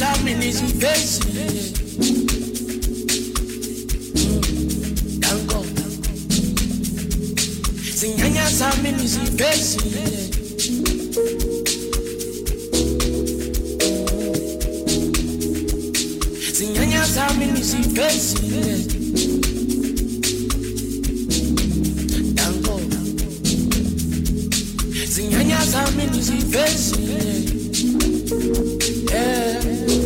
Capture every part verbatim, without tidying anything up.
zami nizivezi dango zinyanya zami nizivezi zinyanya zami nizivezi dango zinyanya zami nizivezi yeah.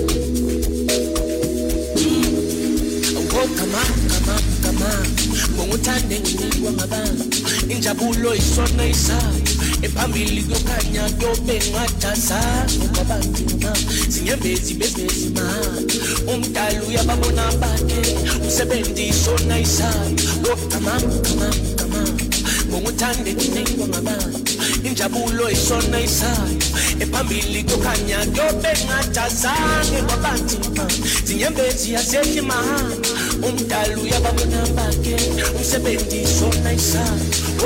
Come on, come on, come on. Bonguthande nginikwa ngabanga injabulo isona isayo ephambili kukhanya tobe ngathaza ngobabantima sinyembezi bezezi ma umdala uyababona bakhe umsebenzi isona isayo come on, come on, come on. Bonguthande nginikwa ngabanga injabulo isona isayo ephambili kukhanya tobe ngathaza ngobabantima sinyembezi yasehlima umdala uyababona bakhe umsebenzi isona isayo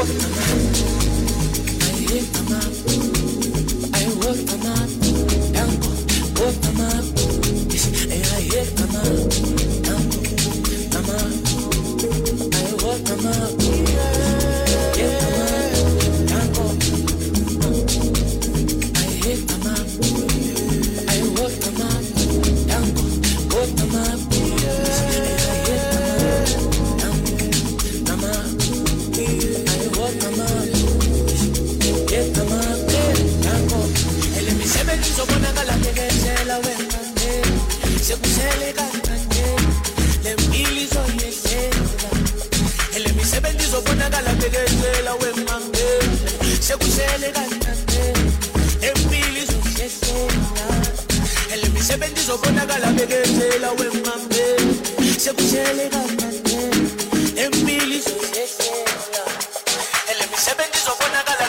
I come up, I walk come up, tango, walk come up, I hit come up, tango, come up, I walk come up, yeah, come up, tango, I hit come up, I walk come up, tango, walk come up, I hit come up, tango, come up, I walk come up. Come on, tango. El emisebe sobonakala ngezela wengane. Sekusele kancane. Lempili zoyesela. El emisebe sobonakala ngezela wengane. Sekusele kancane. Lempili zoyesela. El emisebe sobonakala ngezela wengane. Sekusele kancane. Lempili zoyesela. El emisebe sobonakala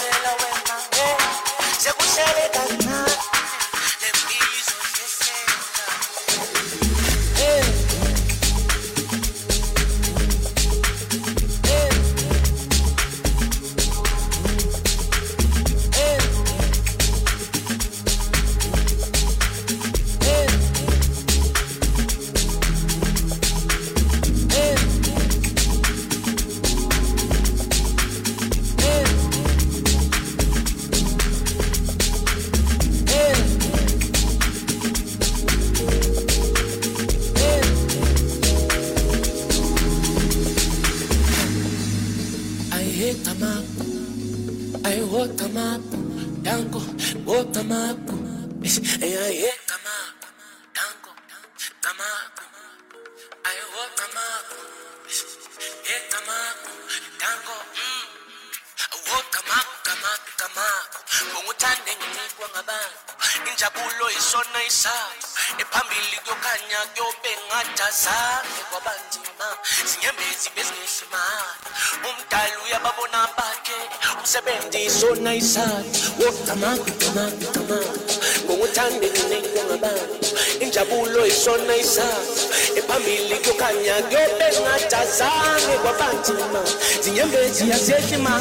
Sona isad, walk come up, come up, come up. Bonguthande nginikwa ngabanga injabulo isona isad ephambili kukhanya kuyobe ngathazange kwabantima zinyembezi yasehlima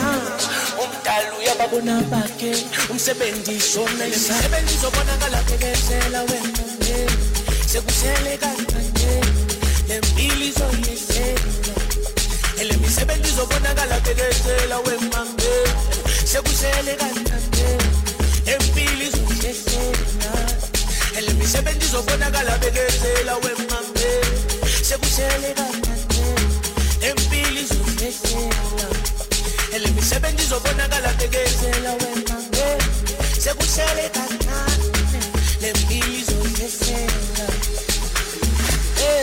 umdala uyababona bakhe umsebenzi isona isad umsebenzi uzobonakala ngezela wengane sekusele kancane lempili zoyesela ele misebenzi uzobonakala ngezela wengane sekusele kancane empili zoyesela ele misebenzi uzobonakala bekezela wemambe sekusele kancane empili zoyesela ele misebenzi uzobonakala bekezela wemambe sekusele kancane empili zoyesela eh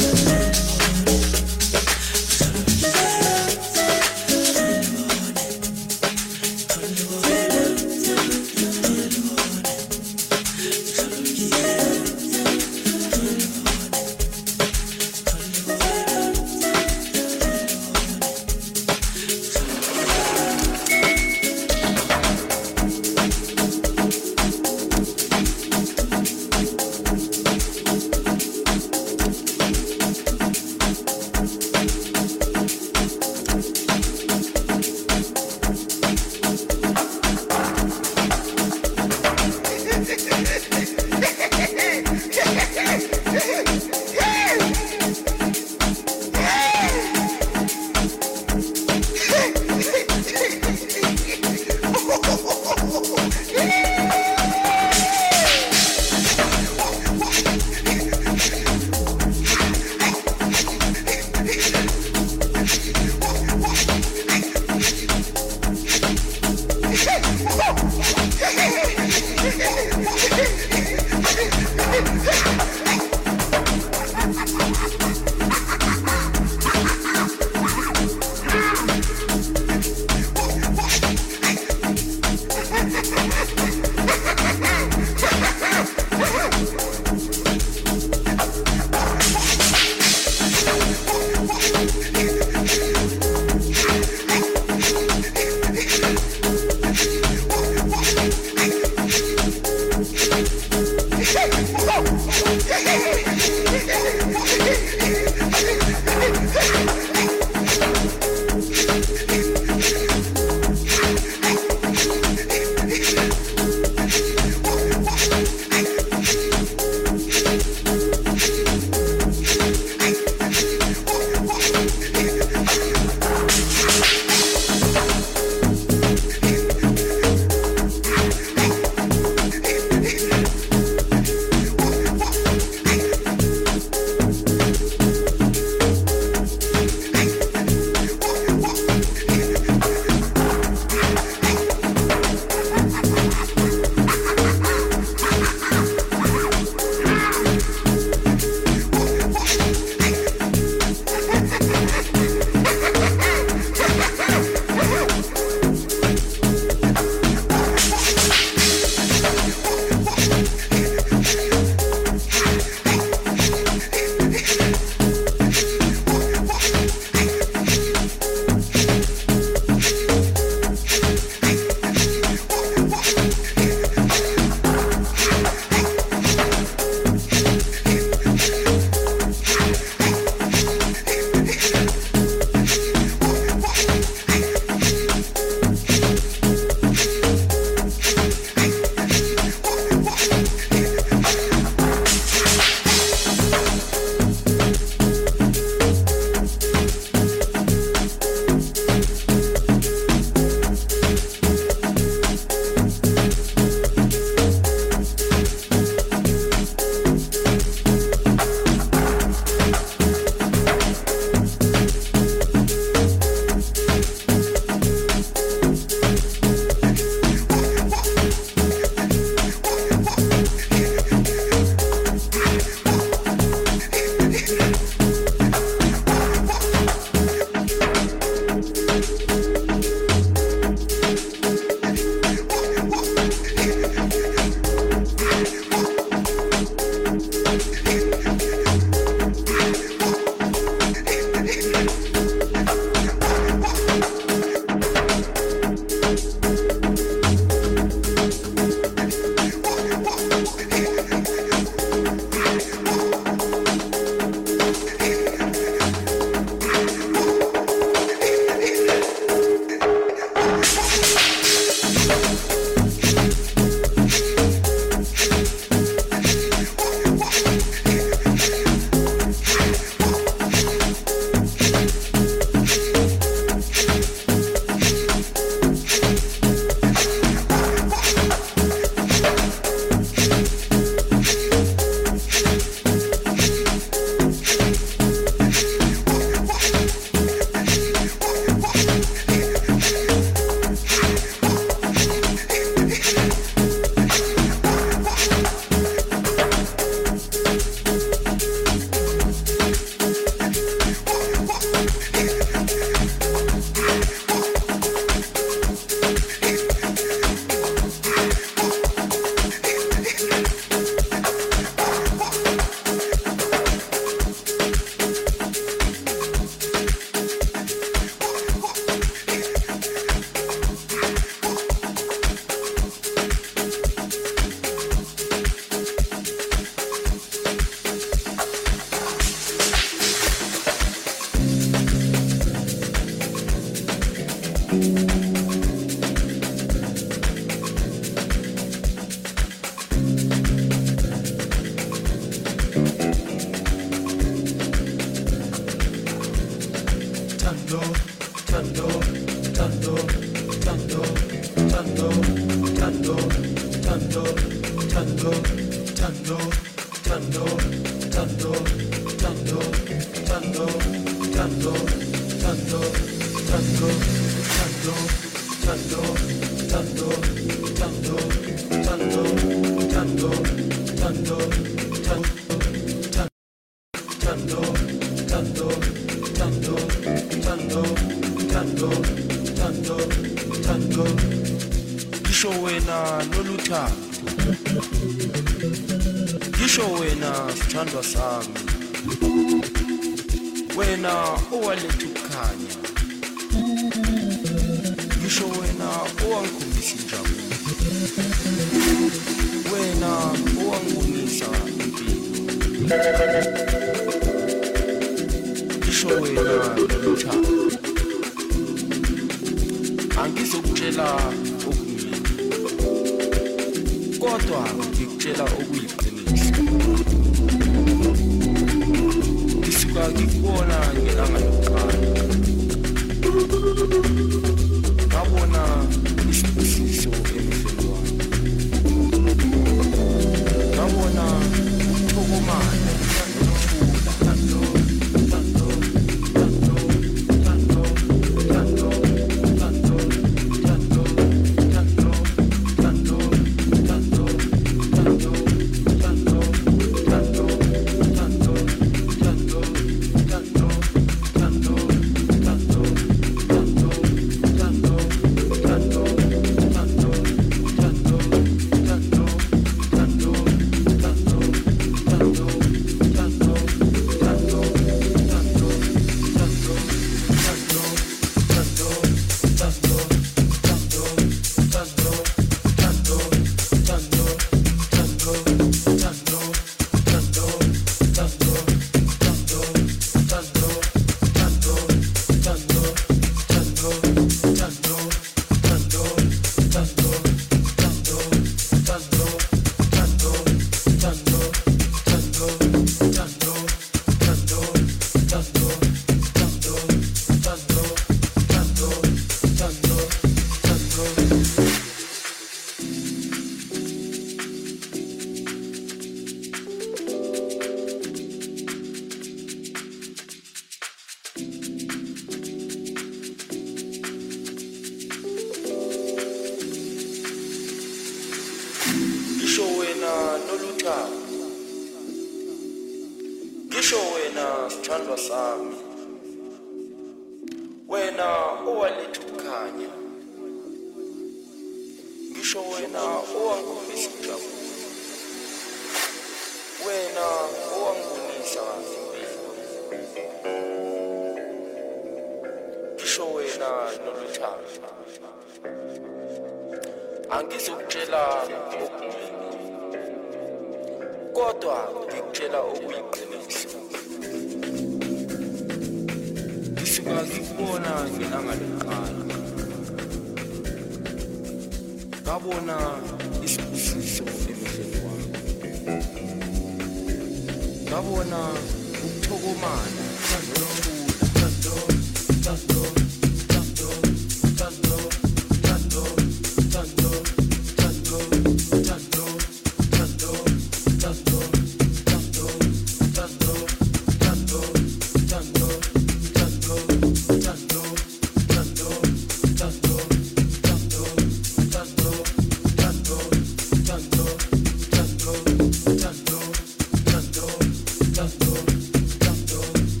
Tanto, tanto, tanto,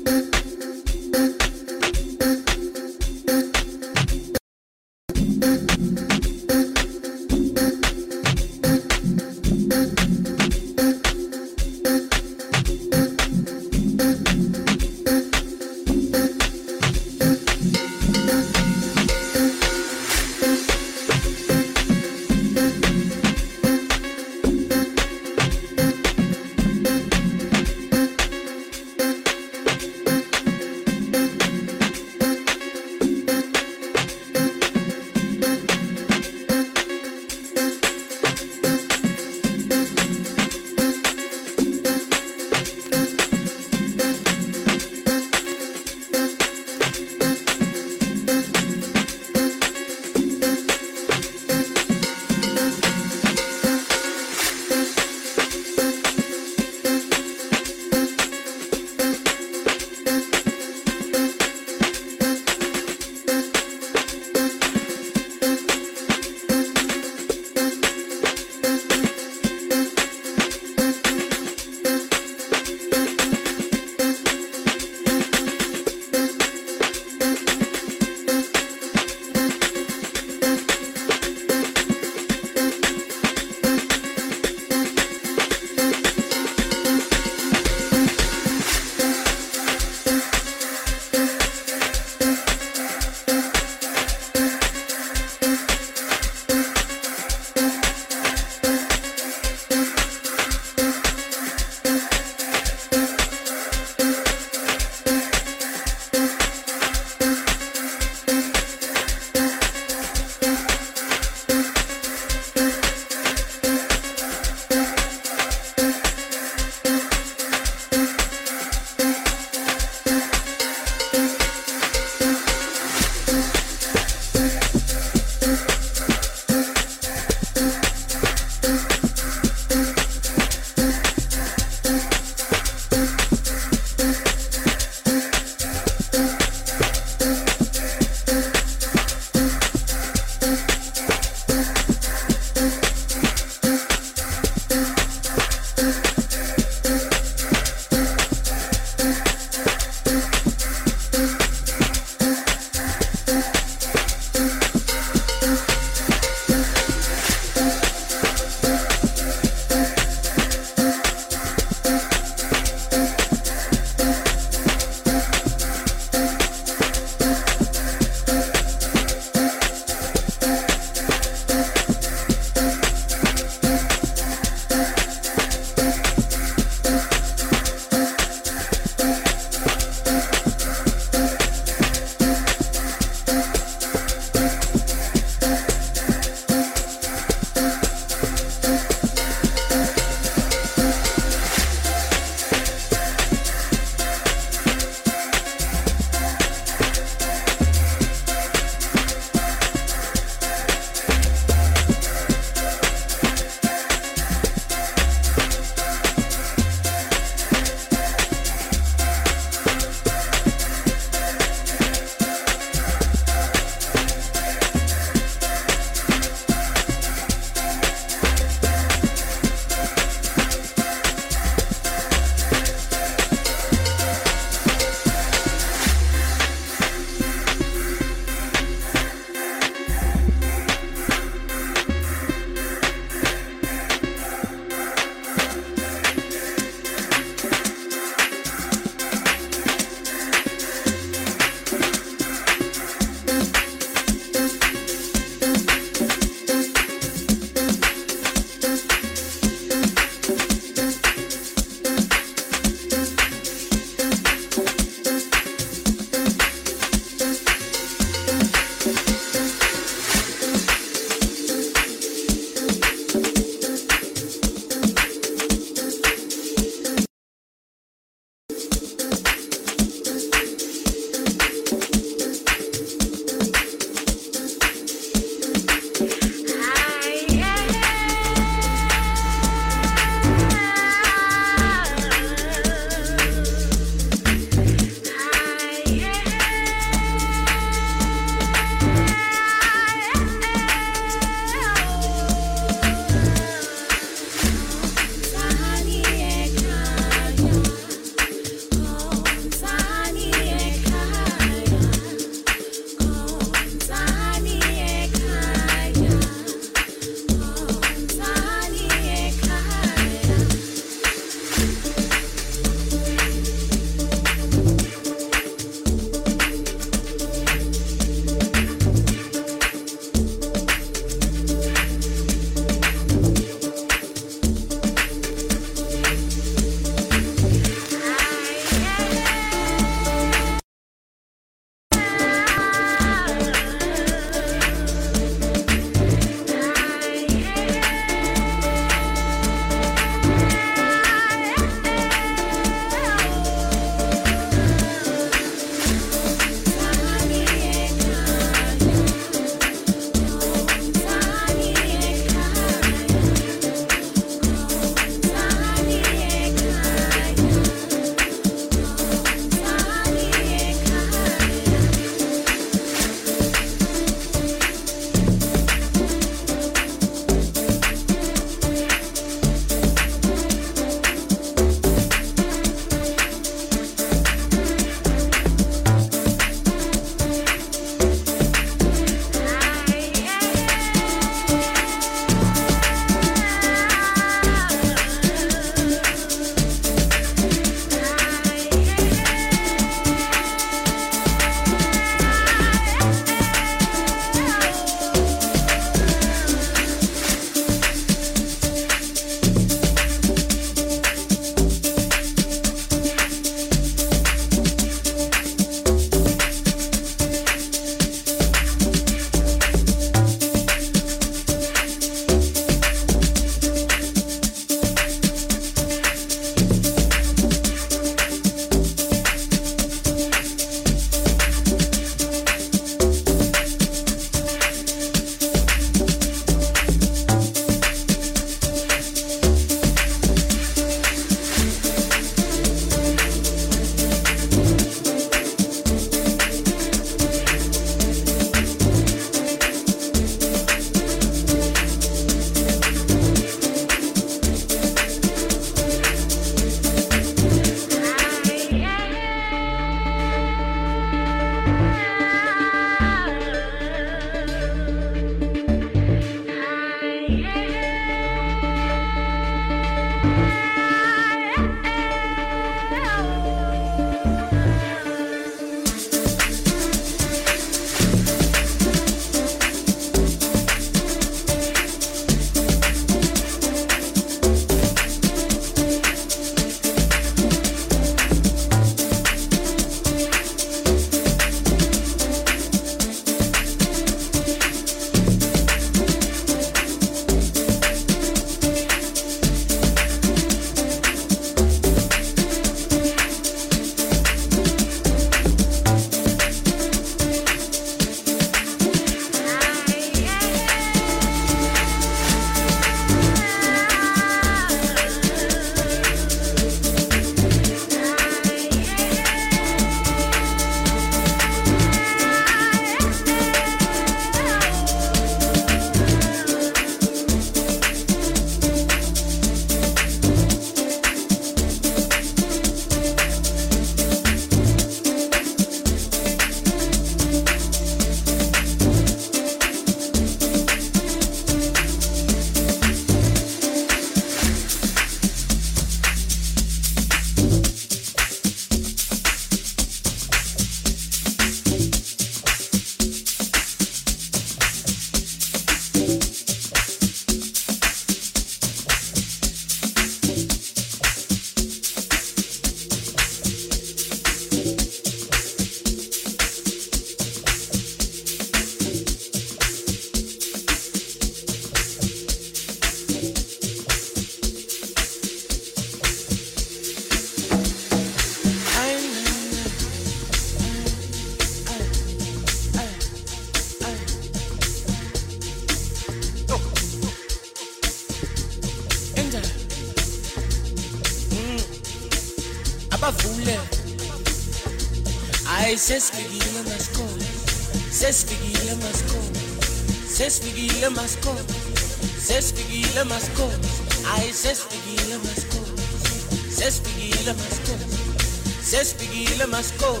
Ay, sesfikile maskole, sesfikile maskole, sesfikile maskole, sesfikile maskole, ay, sesfikile maskole, sesfikile maskole, sesfikile maskole,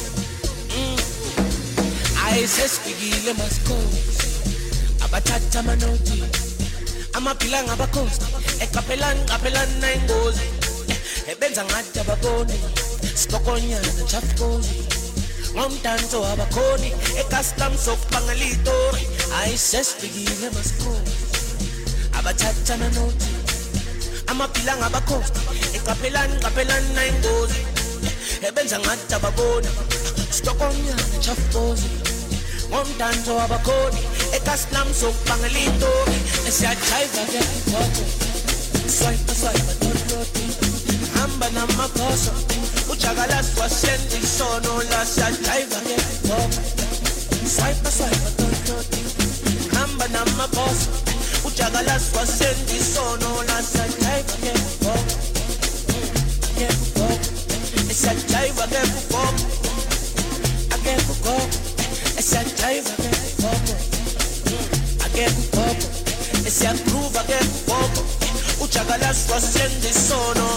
ay, sesfikile maskole, abathatha amanoti, amaphila ngabakhosi, eqaphelani qaphelani nayingozi, ebenza ngathi ababoni, stokonyana chafukozi. Ngomdanso abakhoni ecustom sokubangela itori ayi sesifikile masikole abathatha amanoti amaphila ngabakhosi eqaphelani qaphelani nayingozi ebenza ngathi ababoni stokonyana chafukozi ngomdanso abakhoni ecustom sokubangela itori esiyajiva ke photo swipe swipe don't hamba namakhoso Uchagala swasendi sono la sa driver ke pop swipe swipe don't hamba na maboss Uchagala swasendi sono la sa driver ke pop ke pop sa driver ke pop ake pop sa driver ke pop ake pop sa groove ake pop Uchagala swasendi sono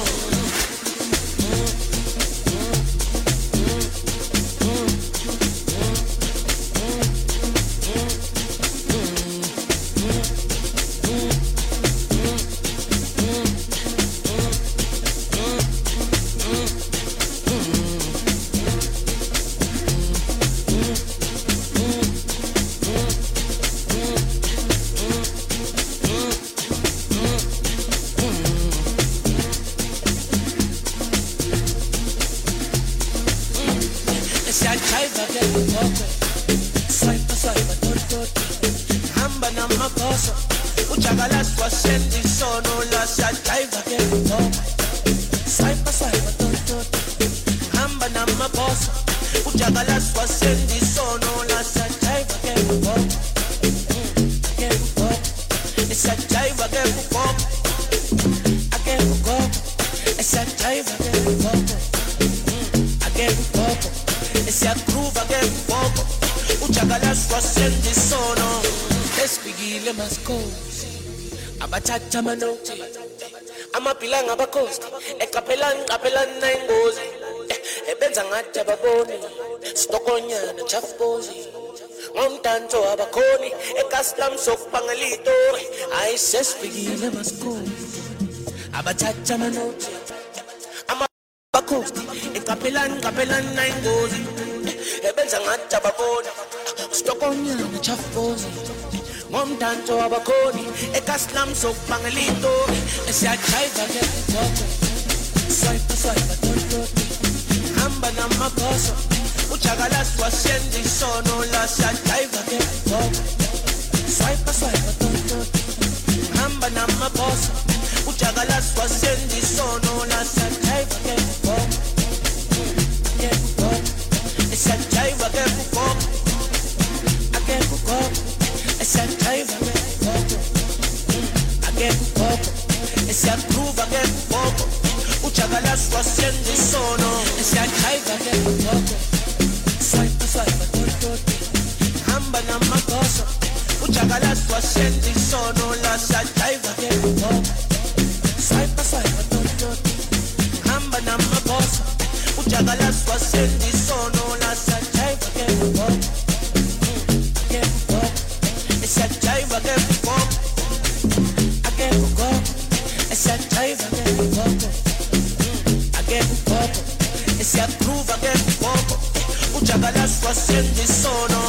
abathatha amanoti amaphila ngabakhosi eqaphelani qaphelani nayingozi ebenza ngathi ababoni stokonyana chafukozi ngomdanso abakhoni ecustom sokubangela itori ayi sesifikile masikole abathatha amanoti amabakhosi eqaphelani qaphelani nayingozi ebenza ngathi ababoni stokonyana chafukozi Ngomdanso abakhoni ecustom sokubangela itori esiyajiva ke photo swipe swipe don't hamba namakhoso Uchagala swasendi sono la siyajiva ke photo swipe swipe don't hamba namaboso Uchagala swasendi sono la siyajiva ke photo ke photo esiyajiva ke photo ake photo Essa drive again pop again pop essa groove again pop Uchagala swasendi sono essa drive again pop swipe swipe don't hamba namakoso Uchagala swasendi sono la sa drive again pop swipe swipe don't hamba namakoso Uchagala swasendi sono la sa drive again pop Essa drive again pop again pop essa drive again pop again pop essa groove again pop Uchagala swasendi sono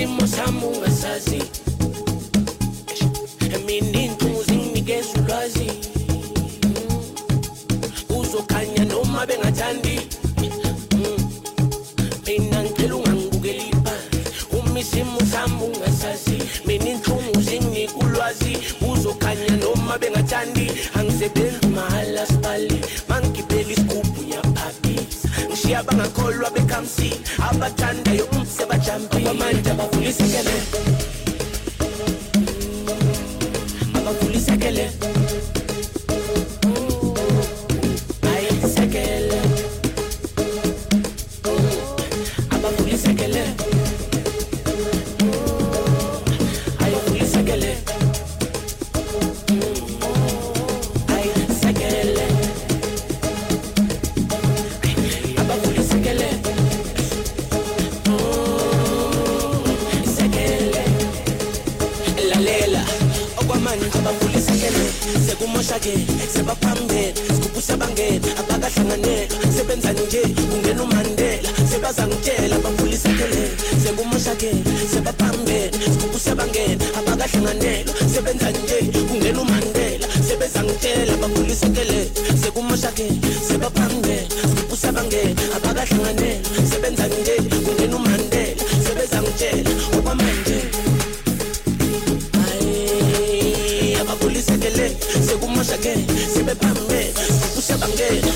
isimo sami ungasazi mina inhlungu zinginikeza ulwazi uzokhanya noma bengathandi mina ngicela ungangibukeli phansi uma isimo sami ungasazi mina inhlungu zinginika ulwazi uzokhanya noma bengathandi angisebenzi mahala sibali mangigibela isigubhu ngiyaphapisa ngishiya bangakholwa bekhamsi abathandayo umsebajampi abamanje abavulisekele abavulisekele ayisekele abavulisekele ayivulisekele ayisekele abavulisekele isekele lalela okwamanje abavulisekele sekumoshakele sebaphambene sigubhu sabangena abakahlanganela sebenza nje kungena umandela sebazangitshela abavulisekele sekumoshakele sebaphambene sigubhu sabangena abakahlanganela sebenza nje kungena umandela sebezangitshela abavulisekele sekumoshakele sebaphambene sigubhu sabangena abakahlanganela sebenza nje kungena umandela sebezangitshela okwamanje abavulisekele sekumoshakele sebephambene usebangena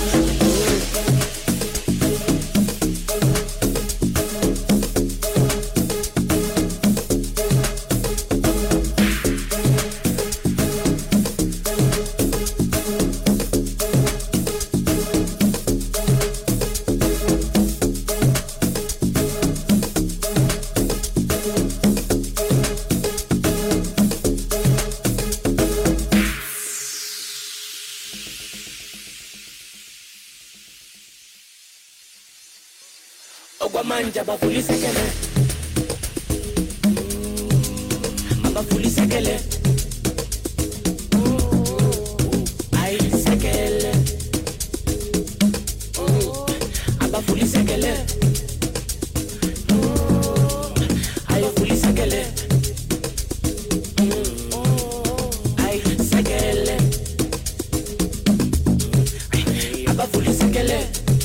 okwamanje abavulisekele abavulisekele ayisekele abavulisekele ayivulisekele ayisekele abavulisekele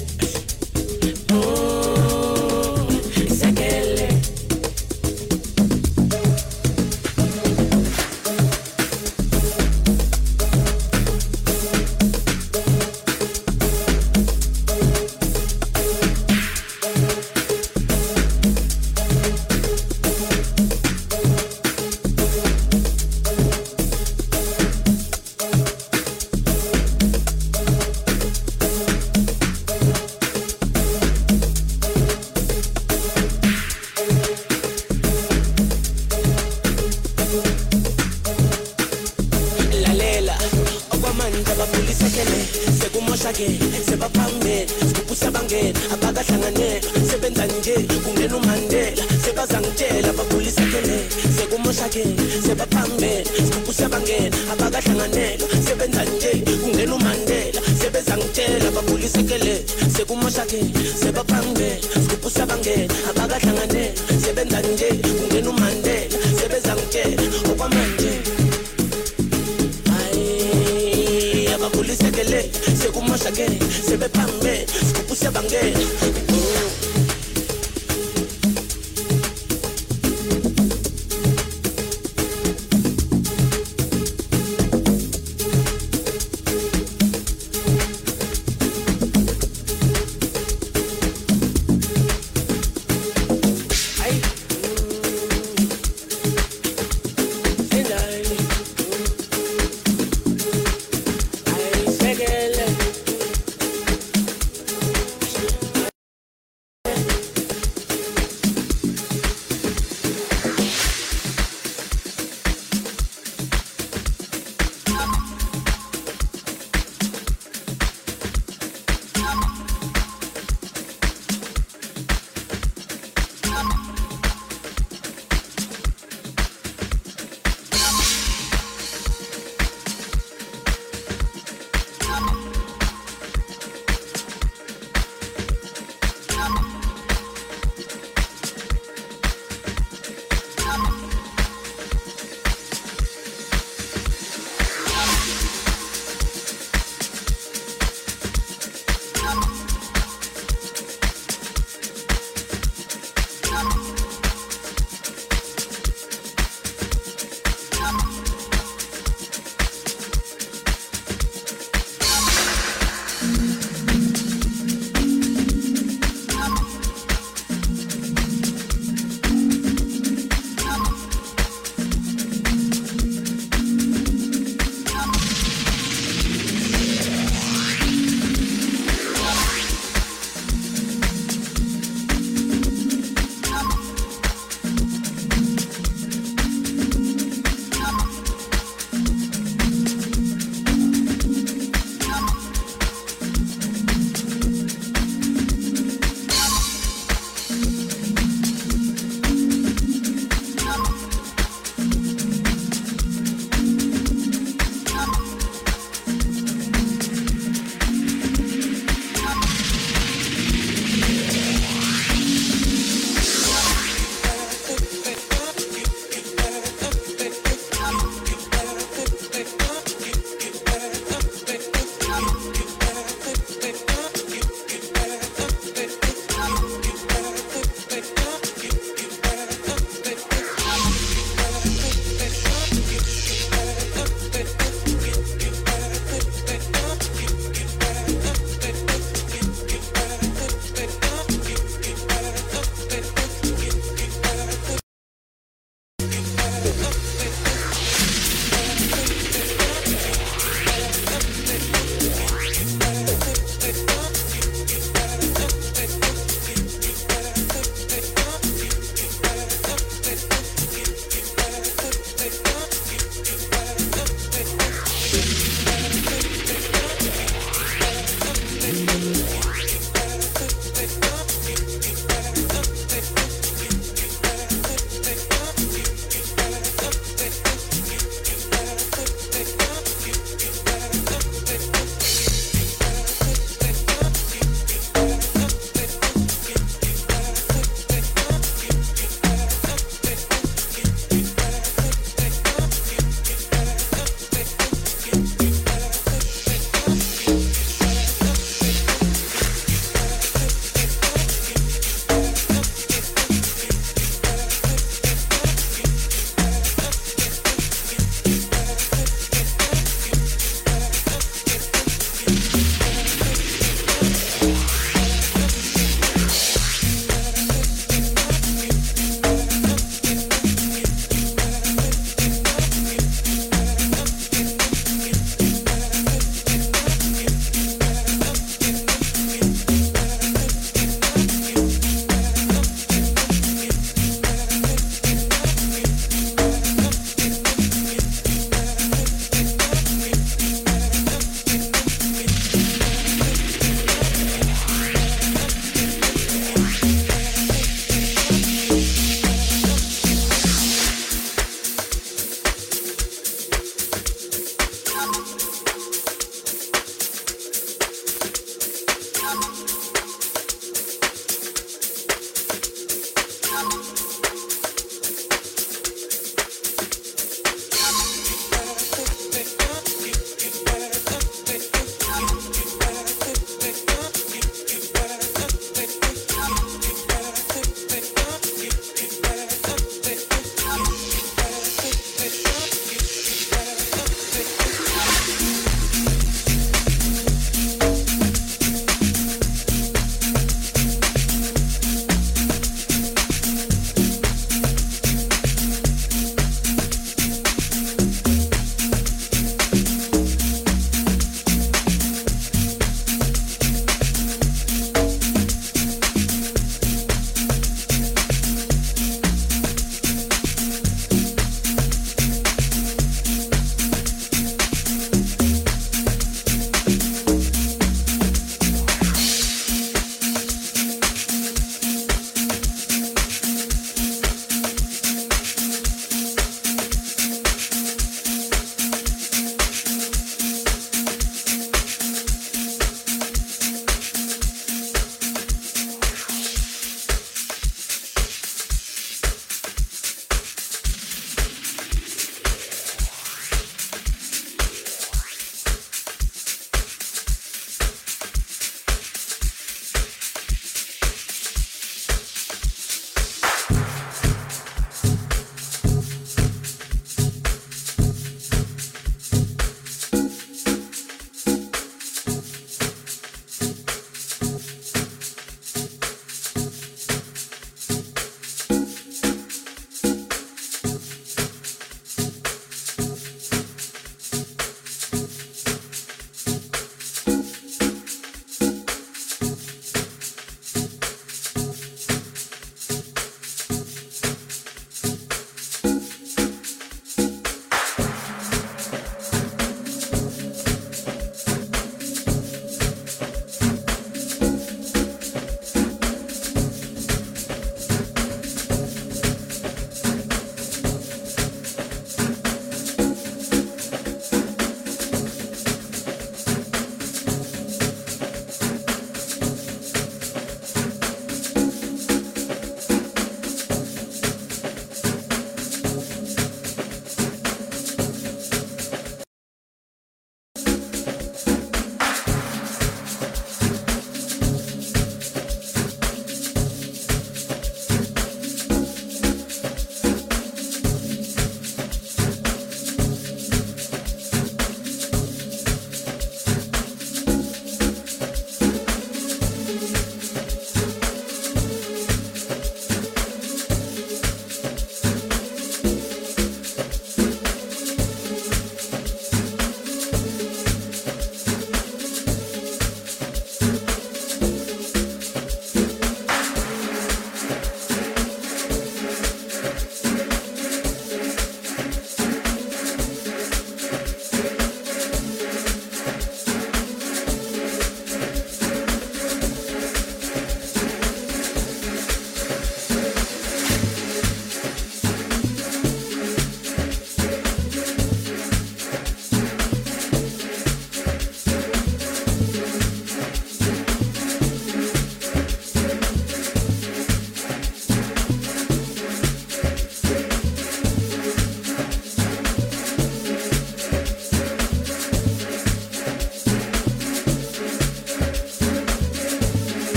sebaphambene sigubhu sabangena abakahlanganela sebenza nje kungena umandela sebazangitshela abavulisekele sekumoshakele sebaphambene sigubhu sabangena abakahlanganela sebenza nje kungena umandela sebezangitshela abavulisekele sekumoshakele sebaphambene sigubhu sabangena abakahlanganela sebenza nje kungena umandela sebezangitshela okwamanje abavulisekele sekumoshakele sebephambene sigubhu sabangena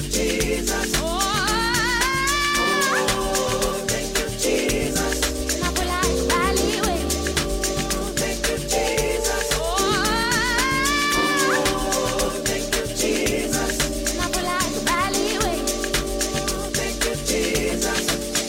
Jesus. Oh, thank you, Jesus. Thank you, Jesus. Oh, thank you, Jesus. Thank you, Jesus.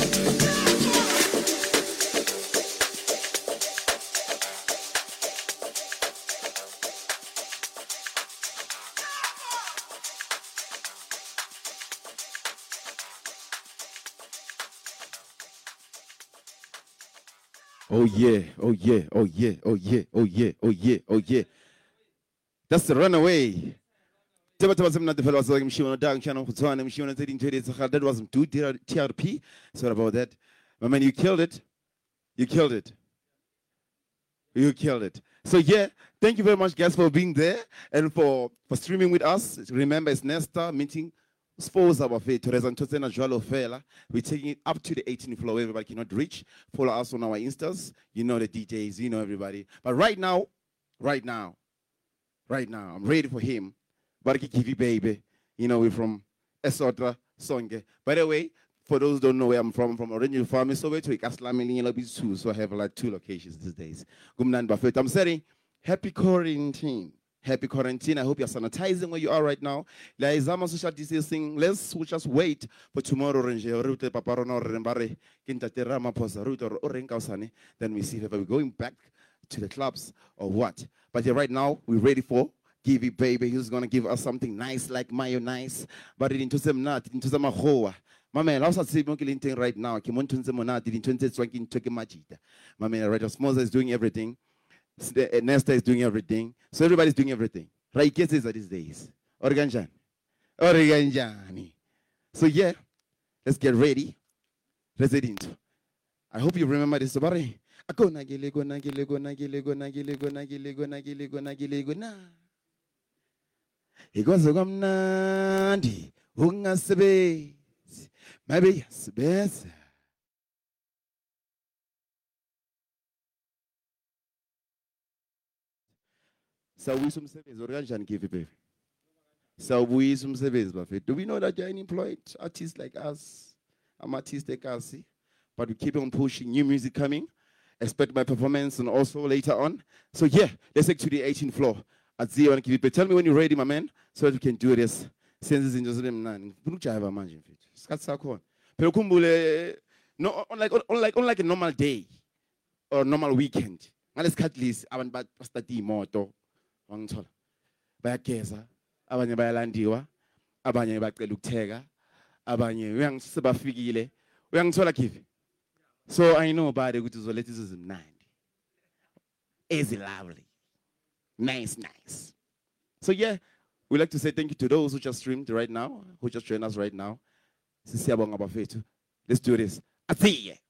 Oh yeah, oh yeah, oh yeah, oh yeah, oh yeah, oh yeah, oh yeah. That's the runaway. That was two T R P. Sorry about that. My man, you killed it. You killed it. You killed it. So yeah, thank you very much, guys, for being there and for, for streaming with us. Remember, it's Nesta meeting. We're taking it up to the eighteenth floor. Everybody cannot reach. Follow us on our Instas. You know the D Js. You know everybody. But right now, right now, right now, I'm ready for him. Bariki Kivi baby. You know, we're from Esotra, Songe. By the way, for those who don't know where I'm from, I'm from original farm. So we take Aslam so I have like two locations these days. Gumnan Buffet. I'm saying happy quarantine. Happy quarantine. I hope you're sanitizing where you are right now. Let's social distancing. Let's just wait for tomorrow. Then we see if we're going back to the clubs or what. But yeah, right now, we're ready for Give It Baby. He's going to give us something nice like mayonnaise. But it into some nut, into some ahoa. My man, I was saying right now. My man, right, Osmosa is doing everything. Nesta is doing everything. So everybody's doing everything. Right? Guess is these days. Oreganjan. Oreganjani. So yeah, let's get ready. Resident. I hope you remember this. Sorry. Ako nagile go nagile go nagile go nagile go nagile go nagile go nagile go na. Ikozo kamnandi ungasebenzi. Maybe yes. Sawuyisa umsebenzi kanjani give baby? Sawuyisa umsebenzi bafethu. Do we know that you're an employed artist like us? I'm artist like us, but we keep on pushing new music coming. Expect my performance and also later on. So yeah, let's take to the eighteenth floor at Zio and Kivipe. Tell me when you're ready, my man, so that we can do this. Since it's in Jerusalem nine. Punujaiva manje mfethu. Sikhathi sakho. Phela ukhumbule no unlike unlike unlike a normal day or normal weekend. Ngalesikhathi lesi abantu bastart imoto. Wangithola bayageza abanye bayalandiwa abanye bacela ukutheka abanye uyangisebafikile uyangithola Kivi. So I know about it ukuthi uzoletha izimnandi easy lovely nice nice. So yeah, we'd like to say thank you to those who just streamed right now, who just joined us right now. Sisiyabonga bafethu. Let's do this. Atsiye.